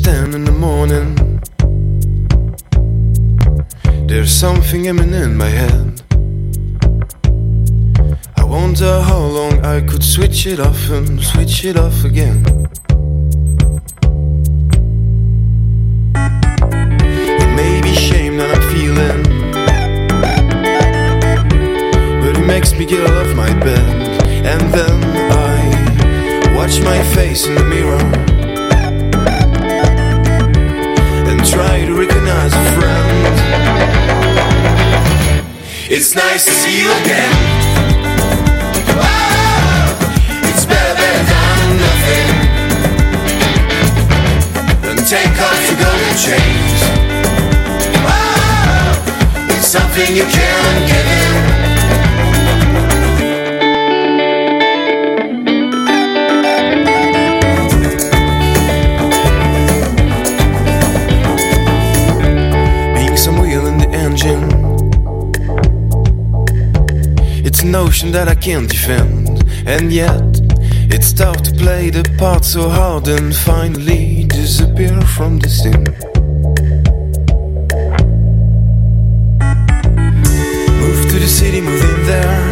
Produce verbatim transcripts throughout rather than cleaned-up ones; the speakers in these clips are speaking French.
ten in the morning. There's something humming in my head. I wonder how long I could switch it off and switch it off again. It may be shame that I'm feeling, but it makes me get off my bed. And then I watch my face in the mirror and try to recognize a friend. It's nice to see you again. Oh, it's better, better than nothing. And take off your golden chains. Oh, it's something you can't get in. It's a notion that I can't defend, and yet it's tough to play the part so hard and finally disappear from the scene. Move to the city, move in there,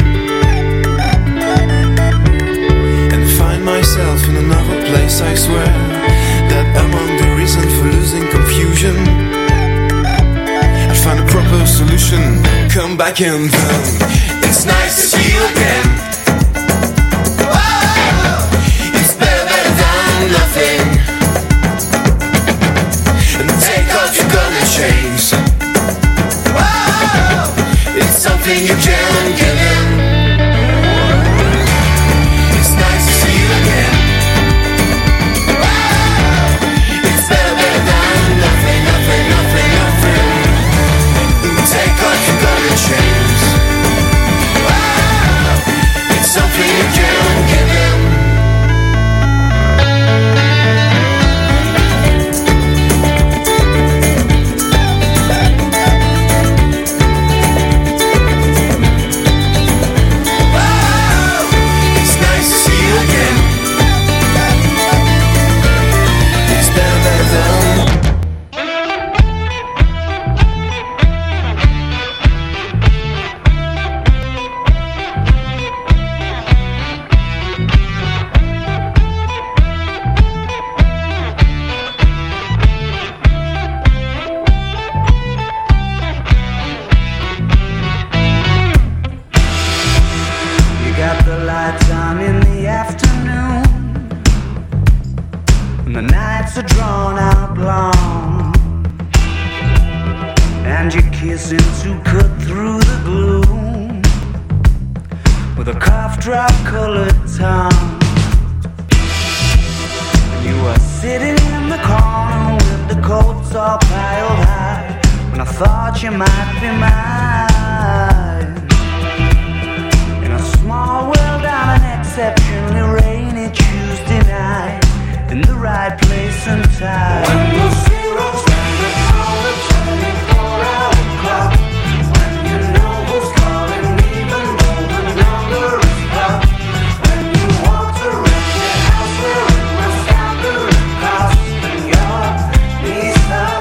and find myself in another place. I swear that among the reason for losing confusion, I'll find a proper solution. Come back and then it's nice to see you again. Oh, it's better, better than nothing. And take off your golden chains. Oh, it's something you can't get in. It's nice to see you again. Oh, it's better, better than nothing, nothing, nothing, nothing. And take off your golden chains. Something you can't give in. Oh, it's nice to see you again. It's better, better than. Are drawn out long, and you're kissing to cut through the gloom with a cough drop colored tongue. And you are sitting in the corner with the coats all piled high, when I thought you might be mine. In a small world on an exceptionally rainy Tuesday night, in the right place and time. When the zero's standing on the twenty-four hour clock, when you know who's calling even though the number is blocked, when you walk around your house wearing a staggering cost and your knees up.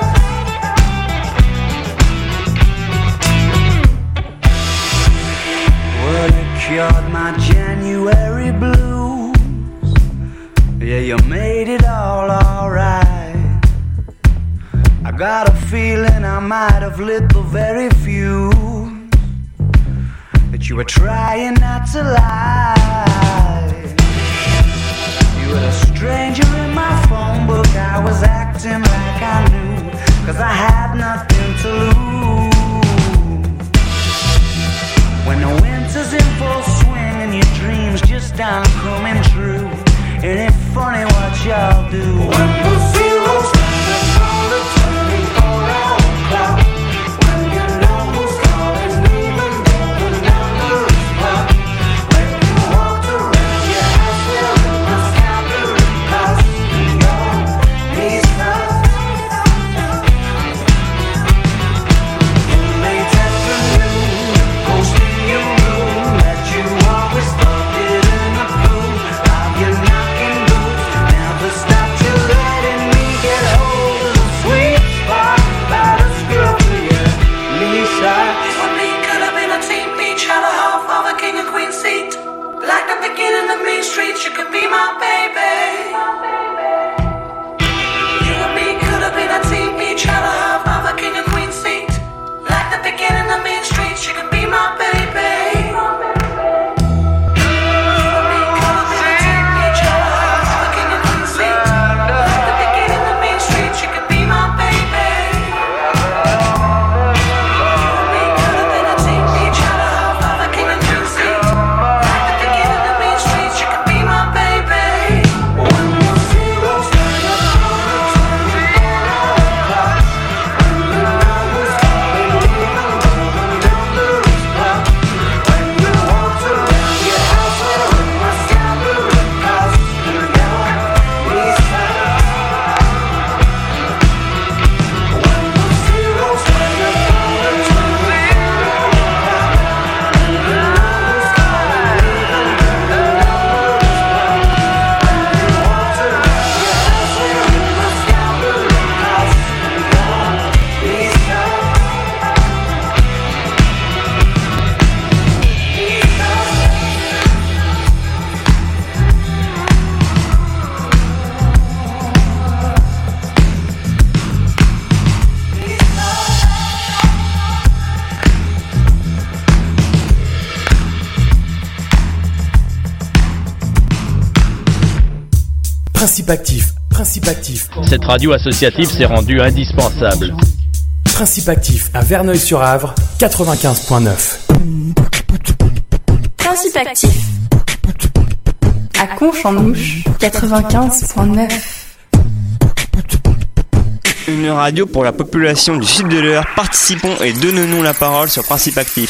Well, you cured my January blues. Yeah, you made it all alright. I got a feeling I might have lit the very few that you were trying not to lie. You were a stranger in my phone book. I was acting like I knew, cause I had nothing to lose. When the winter's in full swing and your dreams just aren't coming true, ain't it funny what y'all do? When the zero's standing on the twenty-four hour clock, when you know who's calling even though the number is blocked, when you walked around your house wearing a staggering cost and your knees up. Principe actif, principe actif. Cette radio associative s'est rendue indispensable. Principe actif à Verneuil-sur-Avre, quatre-vingt-quinze virgule neuf. Principe actif à Conche-en-Ouche, quatre-vingt-quinze virgule neuf. Une radio pour la population du sud de l'Eure. Participons et donnons-nous la parole sur Principe actif.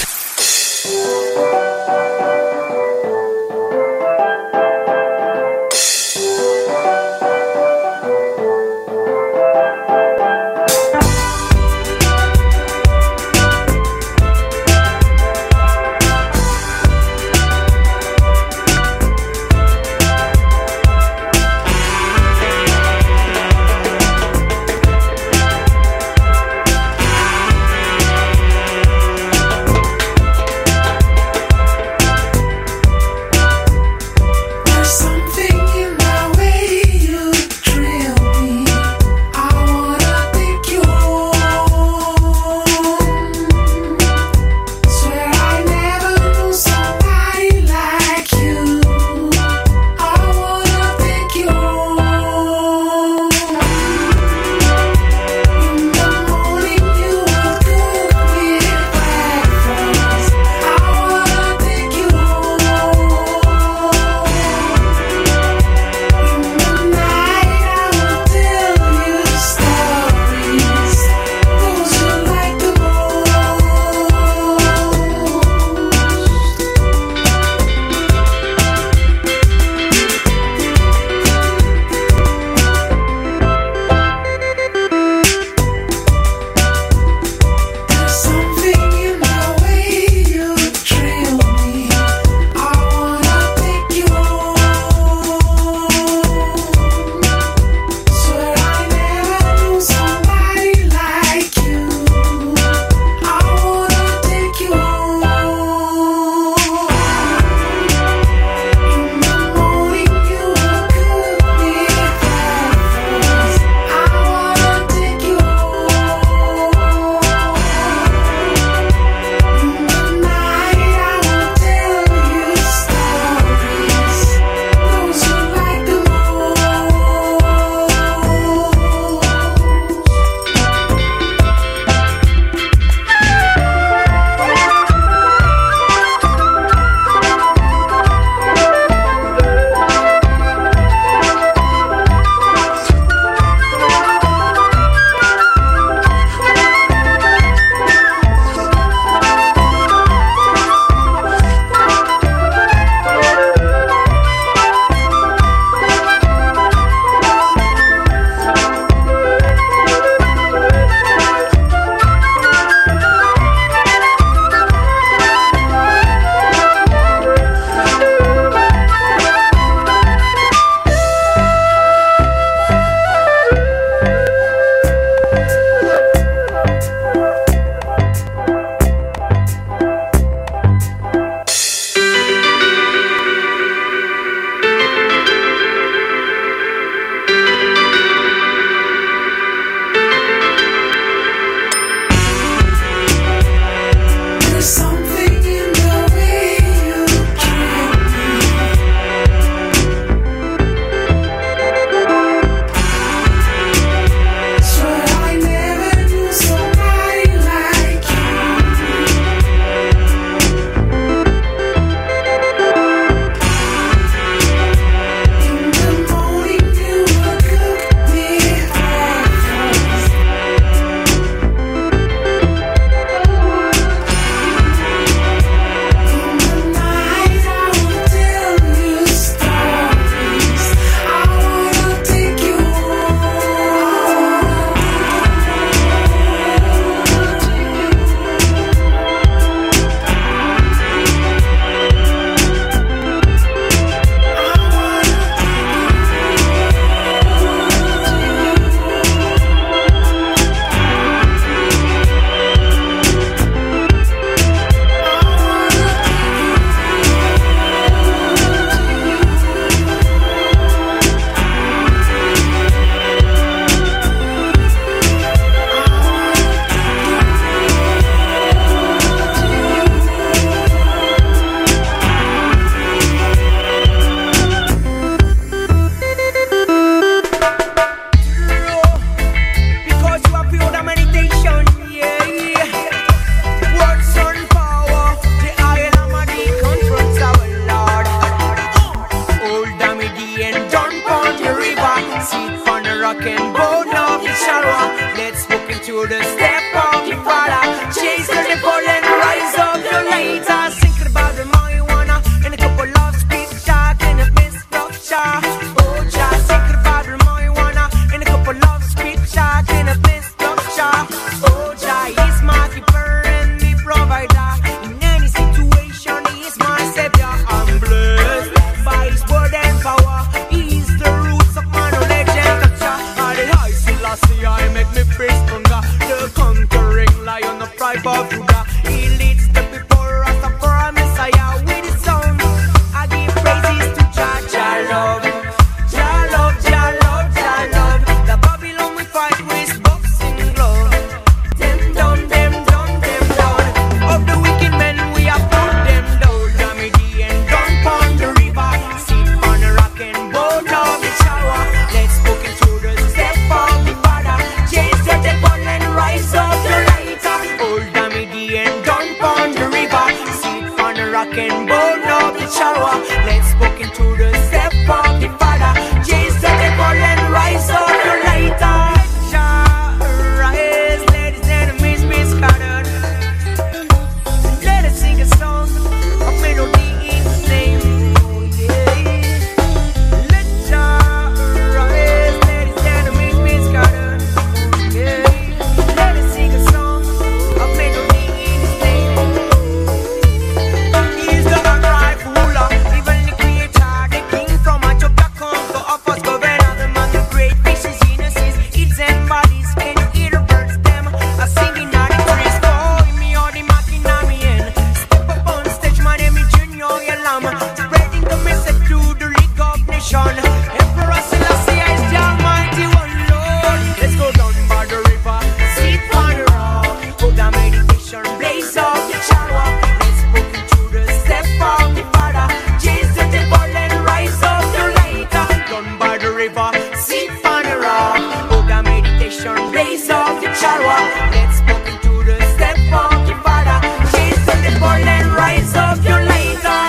Selassie, I make me praise hunger. The conquering lion of tribe of Judah. He leads the people, Rastafari Messiah. With his song, I give praises to Jah, Jah love. Jah love, Jah love, Jah love. The Babylon we fight with boxing glove. Them down, them down, them down. Of the wicked men we have put them down. Damidi and down pon the river. Sit on a rock and boat of the shower. Let's book into the step of the Father. Change the devil and rise up the lighter. Old Damidi and down pon the river. Sit on a rock and boat of the shower. Let's book into the step of the Father. Change the devil and rise up the lighter. Jah rise, let his enemies be scattered. Let us sing a song, a melody in his name. Oh yeah. Let Jah rise, let his enemies be scattered. Oh yeah. Let us sing a song, a melody in his name. He is the upright ruler, even the creator, the king from a chapter come to offer governor, the man, the great fishes, innocence, eats and bodies, can you hear the birds them? A singing out the praise for me or the mocking at me end. Step up on stage, my name is Junior Yalam, spreading the message to the League of Nations. Emperor Selassie is the Almighty One Lord. Let's go down by the river, sit on the rock, put the meditation, blaze up the shower. Let's book into the step of the Father, change the devil and rise up the lighter. Down by the river, sit on the rock, put the meditation, blaze up the shower. Let's book into the step of the Father, change the devil and rise up your lighter.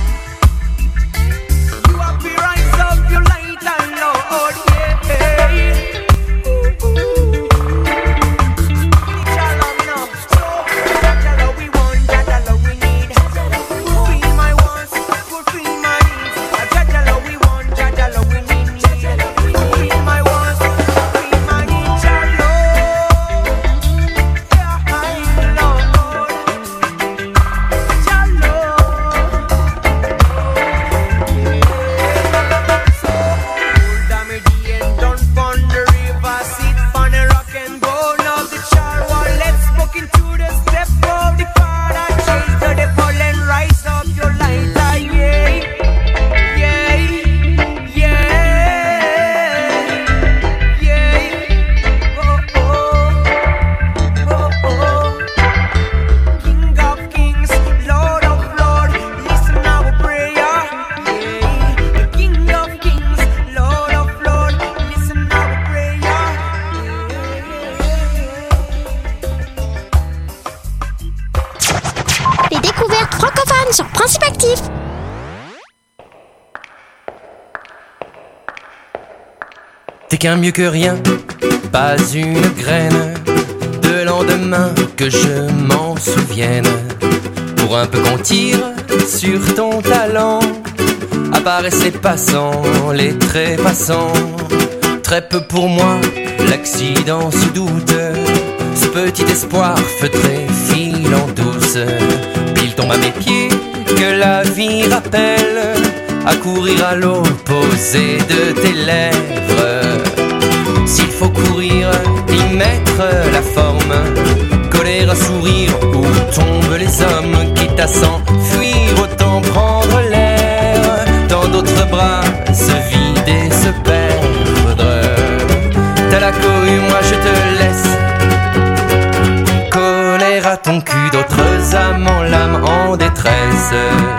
You have to rise up your lighter, Lord, yeah. Ooh, ooh. Jah love now, so Jah love we want, Jah love we need. Fulfill my wants, fulfill my needs. Jah love we want, Jah love we need. Fulfill my wants, fulfill my needs. Jah love, yeah, I love Lord. Jah love, so old Damidi and down pon the river, sit on a rock and bone of the shower. Let's book into the step of the Father, change the devil and rise up your lighter, yeah, yeah, yeah, yeah. Oh, oh, oh, oh. King of kings, Lord of lords, listen our prayer, yeah. The King of kings, Lord of lords, listen our prayer, yeah. Les découvertes francophones sur Principe Actif. T'es qu'un mieux que rien, pas une graine de lendemain que je m'en souvienne. Pour un peu qu'on tire sur ton talent, apparaissaient passants, les trépassants. Très peu pour moi, l'accident se doute. Ce petit espoir feutré file en douce. Pile tombe à mes pieds, que la vie rappelle, à courir à l'opposé de tes lèvres. S'il faut courir, y mettre la forme, coller un sourire où tombent les hommes, quitte à s'enfuir, autant prendre l'air, dans d'autres bras se vider, se perdre. T'as la cohue, moi je te laisse coller à ton cul d'autres amants, l'âme en détresse.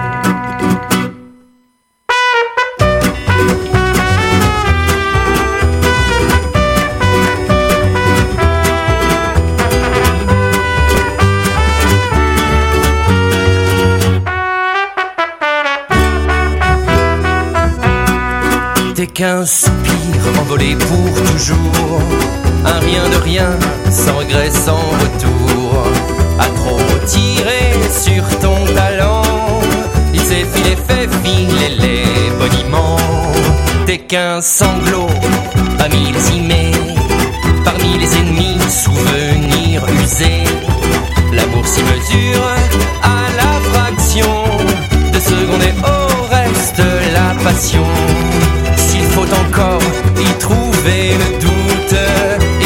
T'es qu'un soupir envolé pour toujours, un rien de rien, sans regret, sans retour. À trop tirer sur ton talent, il s'est filé, fait filer les boniments. T'es qu'un sanglot, pas millésimé, parmi les ennemis, souvenirs usés. L'amour s'y mesure à la fraction de seconde et au reste la passion. S'il faut encore y trouver le doute,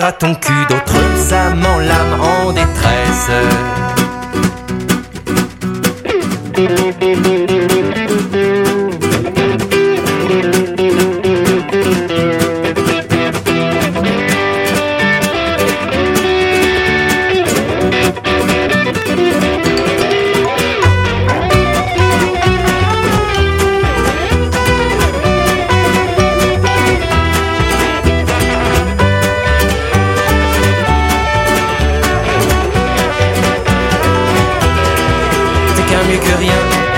à ton cul, d'autres amants l'âme en détresse. Mieux que rien,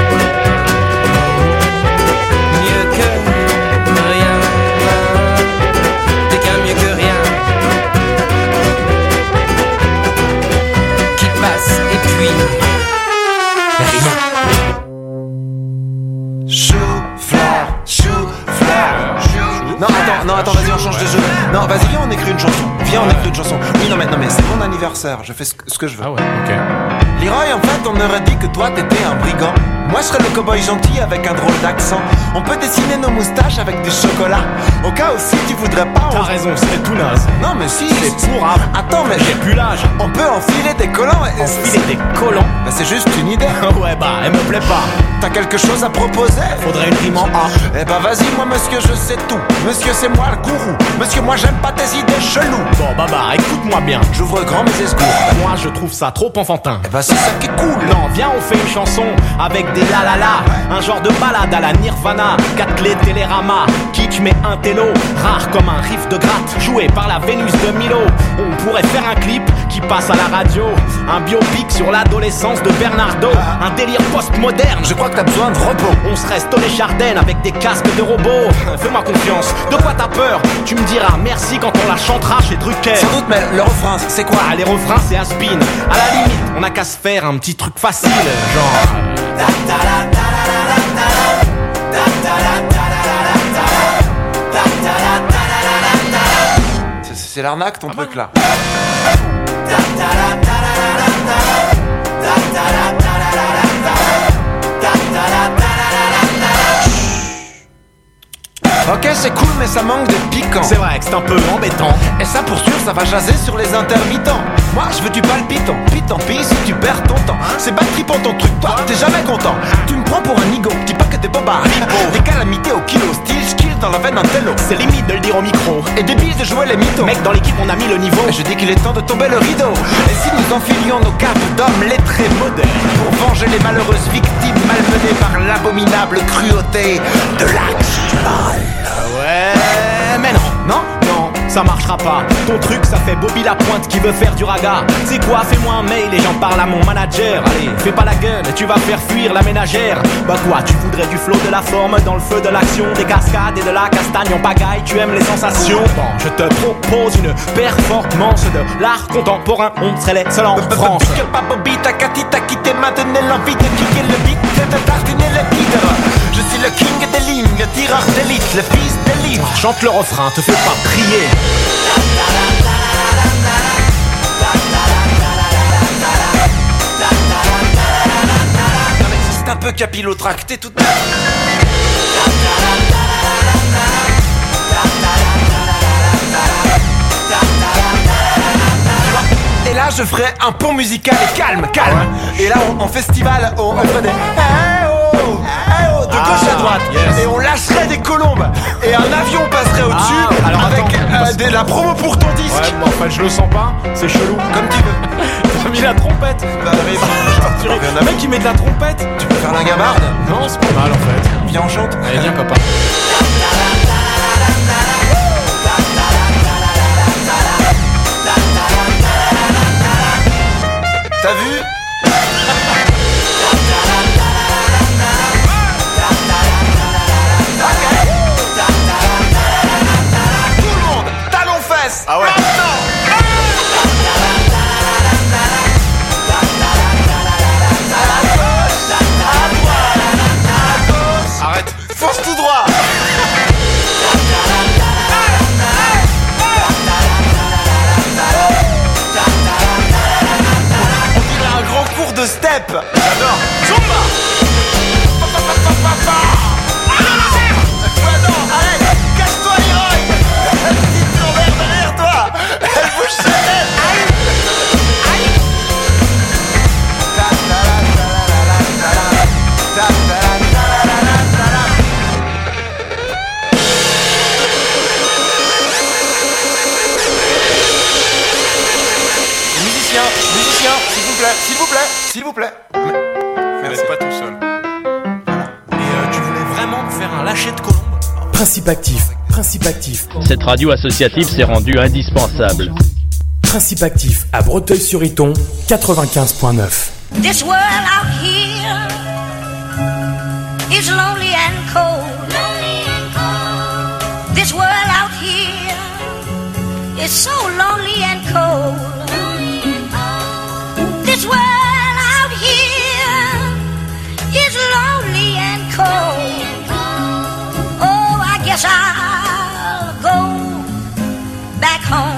mieux que rien, t'es qu'un mieux que rien qui passe et puis rien. Chou-fleur, chou-fleur, chou. Non attends, non attends, vas-y on change de jeu. Non vas-y viens on écrit une chanson. Viens on écrit une chanson. Oui non mais non mais c'est mon anniversaire, je fais ce que, ce que je veux. Ah ouais, ok. Leroy, en fait, on aurait dit que toi t'étais un brigand. Moi je serais le cow-boy gentil avec un drôle d'accent. On peut dessiner nos moustaches avec du chocolat. Au cas où si tu voudrais pas. T'as on... raison, c'est tout naze. Non mais si. C'est pourrave. Attends mais j'ai plus l'âge. On peut enfiler des collants et... Enfiler des collants? Bah c'est juste une idée. Ouais bah elle me plaît pas. T'as quelque chose à proposer? Faudrait une rime en A. Eh bah vas-y moi monsieur je sais tout. Monsieur c'est moi le gourou. Monsieur moi j'aime pas tes idées cheloues. Bon bah bah écoute-moi bien. J'ouvre grand mes escours. Moi je trouve ça trop enfantin. Eh bah c'est ça qui est cool. Non viens on fait une chanson avec des la la la. Un genre de balade à la Nirvana. Quatre clés Télérama. Kitsch mais un télo. Rare comme un riff de gratte. Joué par la Vénus de Milo. On pourrait faire un clip qui passe à la radio. Un biopic sur l'adolescence de Bernardo. Un délire post-moderne. Je crois que t'as besoin de repos. On se reste les Chardin avec des casques de robots. Fais-moi confiance. De quoi t'as peur? Tu me diras merci quand on la chantera chez Drucker. Sans doute mais le refrain c'est quoi? Ah les refrains c'est un spin. À la limite on a qu'à se faire un petit truc facile. Genre C'est, c'est l'arnaque ton ah truc bon là. Ok c'est cool mais ça manque de piquant. C'est vrai que c'est un peu embêtant. Et ça pour sûr ça va jaser sur les intermittents. Moi je veux du palpitant. Pis tant pis si tu perds ton temps. C'est bad tripant ton truc, toi t'es jamais content. Tu me prends pour un nigo, dis pas que t'es bobard. Des calamités au kilo, style skill dans la veine un télo. C'est limite de le dire au micro. Et débile de jouer les mythos. Mec dans l'équipe on a mis le niveau. Et je dis qu'il est temps de tomber le rideau. Et si nous enfilions nos capes d'hommes lettrés modernes pour venger les malheureuses victimes malmenées par l'abominable cruauté de l'accident. Ouais, mais non, non, non, ça marchera pas. Ton truc, ça fait Bobby Lapointe qui veut faire du raga. C'est quoi, fais-moi un mail et j'en parle à mon manager. Allez, fais pas la gueule, tu vas faire fuir la ménagère. Bah quoi, tu voudrais du flow, de la forme, dans le feu de l'action, des cascades et de la castagne en pagaille. Tu aimes les sensations? Bon, je te propose une performance de l'art contemporain. On serait les seuls en France. Pique pas Bobby, ta catita qui t'a maintenu l'envie de kicker le beat, de tartiner le beat. Je suis le king des lignes, le tireur d'élite, le fils des livres. Chante le refrain, te fais pas prier. Non mais c'est un peu capillotracté toute ta... Et là je ferai un pont musical et calme, calme. Et là on, en festival on, on ferait des hey oh, hey oh, de gauche à droite. Yes. Et on lâcherait des colombes. Et un avion passerait au-dessus ah, alors avec attends, euh, de la promo pour ton disque. Ouais bon en fait je le sens pas, c'est chelou. Comme tu veux. T'as mis la trompette. Bah mais le mec qui met de la trompette. Tu peux faire la gabarde? Non c'est pas mal en fait. Viens on chante. Allez viens copain. T'as vu? Tout le monde, talons fesses. Ah ouais. Arrête, force tout droit. Cours de step. J'adore. Zumba. Arrête, cache-toi Leroy. Elle dit l'envers derrière toi. Elle s'il vous plaît, s'il vous plaît, s'il vous plaît. Mais c'est pas tout seul. Et euh, tu voulais vraiment me faire un lâcher de colombe? Principe actif, principe actif. Cette radio associative s'est rendue indispensable. Principe actif à Breteuil-sur-Iton, quatre-vingt-quinze point neuf. This world out here is lonely and cold. Lonely and cold. This world out here is so lonely and cold. Lonely and cold. This world out here is lonely and cold. Oh, I guess I'll go back home.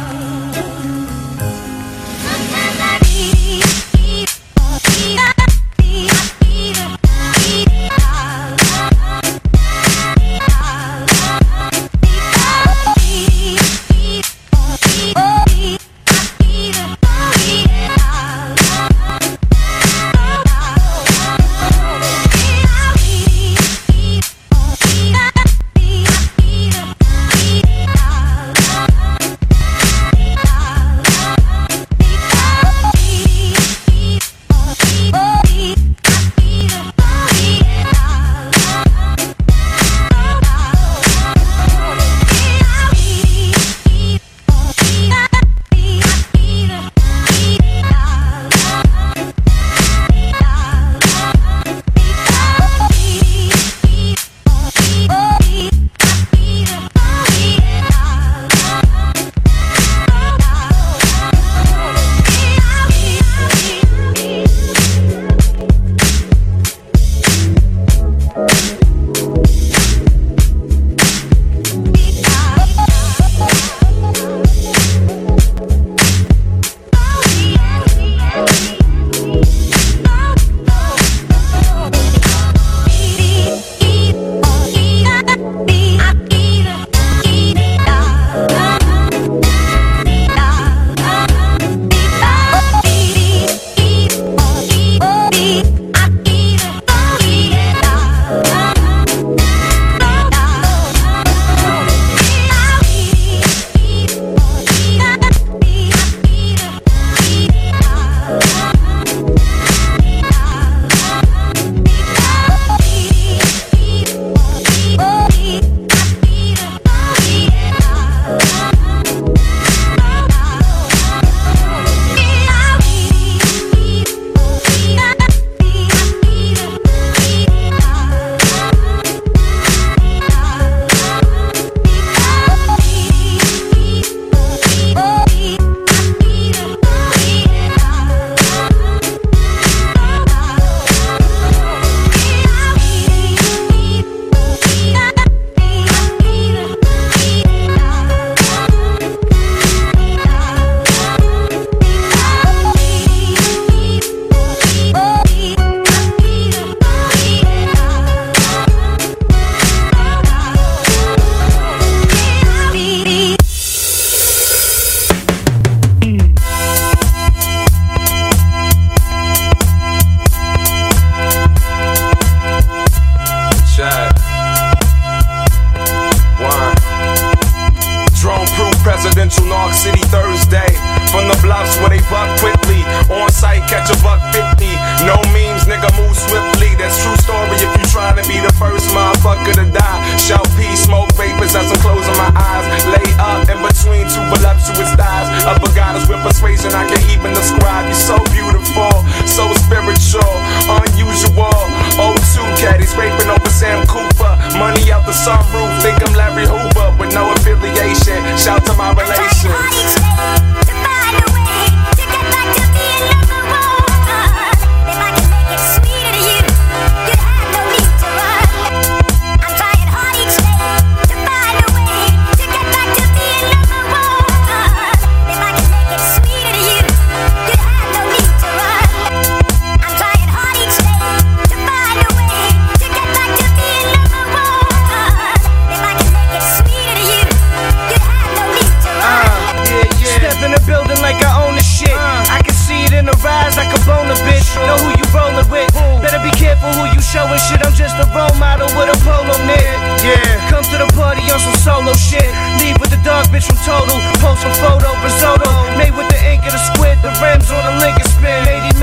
bitch from Total. Post a photo, risotto. Made with the ink of the squid, the rims on the Lincoln spin. eighty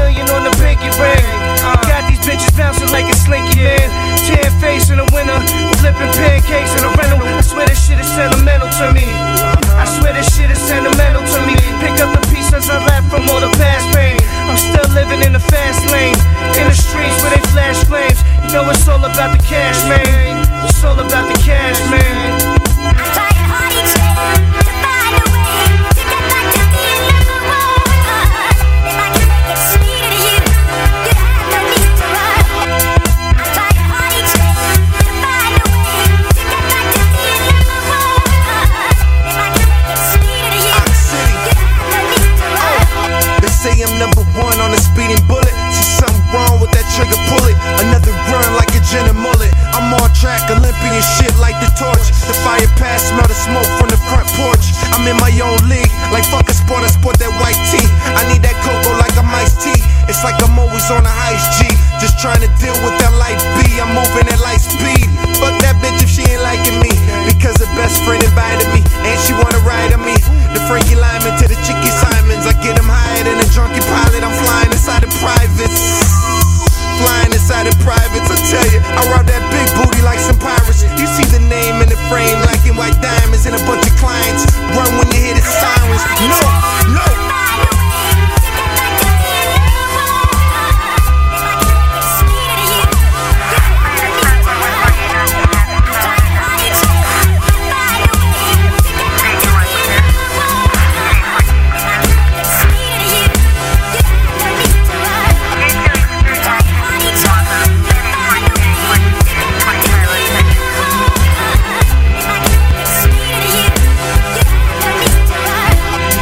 free. Like fuck a sport, I sport that white tee. I need that cocoa like I'm iced tea. It's like I'm always on a ice G. Just trying to deal with that light B. I'm moving at light speed. Fuck that bitch if she ain't liking me. Because her best friend invited me. And she wanna ride on me.